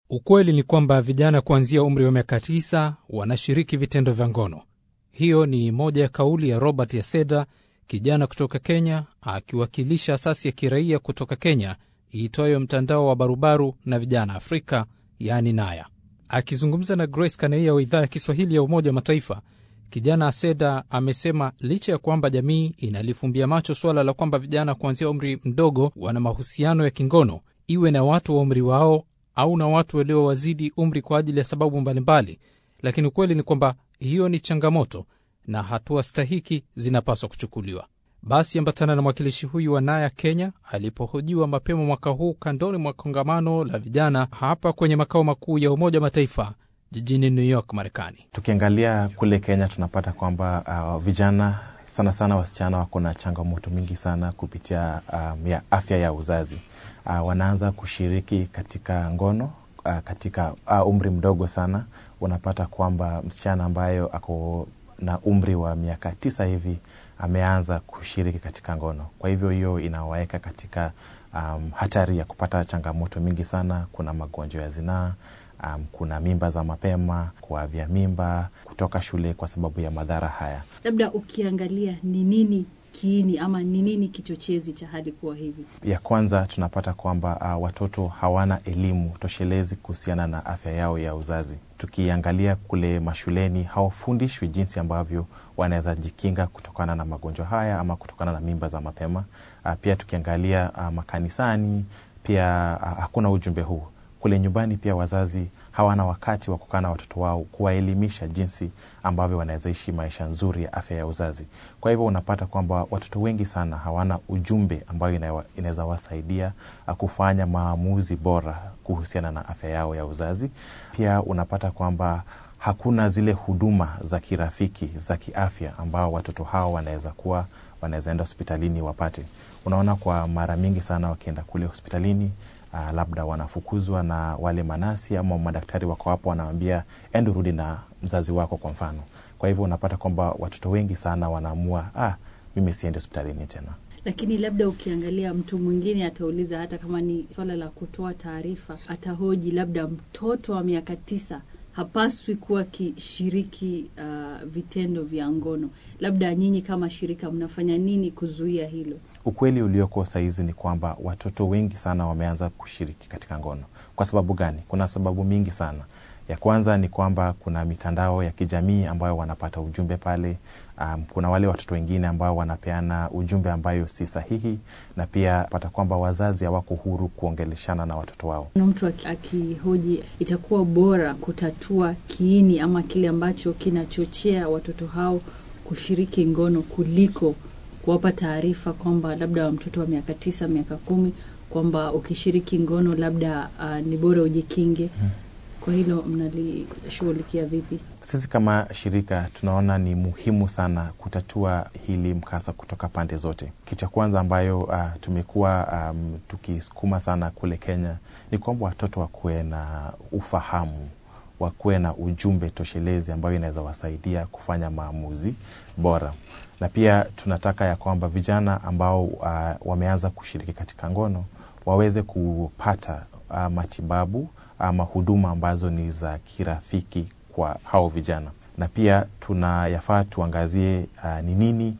Ukweli ni kwamba vijana kuanzia umri wa miaka 9 wanashiriki vitendo vya ngono. Hiyo ni moja ya kauli ya Robert Yaseda, kijana kutoka Kenya, akiwakilisha asasi ya kiraia kutoka Kenya iitwayo Mtandao wa Barubaru na Vijana Afrika, yani NAYA. Akizungumza na Grace Kaneia wa idhaa ya Kiswahili ya Umoja wa Mataifa, kijana Yaseda amesema licha ya kwamba jamii inalifumbia macho swala la kwamba vijana kuanzia umri mdogo wana mahusiano ya kingono, iwe na watu wa umri wao au na watu waliowazidi umri kwa ajili ya sababu mbalimbali, lakini ukweli ni kwamba hiyo ni changamoto na hatua stahiki zinapaswa kuchukuliwa. Basi ambatana na mwakilishi huyu wa NAYA Kenya alipohojiwa mapema mwaka huu kandoni mwa kongamano la vijana hapa kwenye makao makuu ya Umoja wa Mataifa jijini New York, Marekani. Tukiangalia kule Kenya tunapata kwamba vijana sana sana wasichana wako na changamoto mingi sana kupitia ya afya ya uzazi. Wanaanza kushiriki katika ngono katika umri mdogo sana. Unapata kwamba msichana ambayo ako na umri wa miaka 9 hivi ameanza kushiriki katika ngono. Kwa hivyo hiyo inawaeka katika hatari ya kupata changamoto mingi sana. Kuna magonjwa ya zinaa, kuna mimba za mapema, kuavya mimba, kutoka shule kwa sababu ya madhara haya. Labda ukiangalia ni nini kiini ama ni nini kichochezi cha hadi kuwa hivi? Ya kwanza tunapata kwamba watoto hawana elimu toshelezi kuhusiana na afya yao ya uzazi. Tukiangalia kule mashuleni hawafundishwi jinsi ambavyo wanaweza jikinga kutokana na magonjwa haya ama kutokana na mimba za mapema. Pia tukiangalia makanisani pia hakuna ujumbe huu. Kule nyumbani pia wazazi hawana wakati wa kukaa na watoto wao kuwaelimisha jinsi ambavyo wanaweza ishi maisha nzuri ya afya ya uzazi. Kwa hivyo unapata kwamba watoto wengi sana hawana ujumbe ambayo inaweza wasaidia kufanya maamuzi bora kuhusiana na afya yao ya uzazi. Pia unapata kwamba hakuna zile huduma za kirafiki za kiafya ambao watoto hao wanaweza enda hospitalini wapate. Unaona kwa mara mingi sana wakienda kule hospitalini labda wanafukuzwa na wale manasi ama madaktari wako hapo wanawaambia enda rudi na mzazi wako kwa mfano. Kwa hivyo unapata kwamba watoto wengi sana wanaamua mimi siende hospitalini tena. Lakini labda ukiangalia mtu mwingine atauliza, hata kama ni swala la kutoa taarifa, atahoji labda mtoto wa miaka 9 hapaswi kuwa kishiriki vitendo vya ngono. Labda nyinyi kama shirika mnafanya nini kuzuia hilo? Ukweli ulioko saizi ni kwamba watoto wengi sana wameanza kushiriki katika ngono. Kwa sababu gani? Kuna sababu mingi sana. Ya kwanza ni kwamba kuna mitandao ya kijamii ambayo wanapata ujumbe pale. Kuna wale watoto wengine ambao wanapeana ujumbe ambayo si sahihi, na pia pata kwamba wazazi hawako huru kuongeleshana na watoto wao. Mtu akihoji itakuwa bora kutatua kiini ama kile ambacho kinachochea watoto hao kushiriki ngono kuliko kuwapa taarifa kwamba labda mtoto wa miaka 9, miaka 10 kwamba ukishiriki ngono labda ni bora ujikinge. Kwa hilo mnalishughulikia vipi? Sisi kama shirika tunaona ni muhimu sana kutatua hili mkasa kutoka pande zote. Kitu cha kwanza ambayo tumekuwa tukisukuma sana kule Kenya ni kwamba watoto wakuwe na ufahamu, wakuwe na ujumbe toshelezi ambayo inaweza wasaidia kufanya maamuzi bora. Na pia tunataka ya kwamba vijana ambao wameanza kushiriki katika ngono waweze kupata matibabu ama huduma ambazo ni za kirafiki kwa hao vijana. Na pia tunayafaa tuangazie ni nini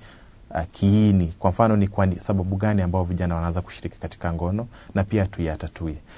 kiini. Kwa mfano ni kwa sababu gani ambao vijana wanaanza kushiriki katika ngono, na pia tuyatatue.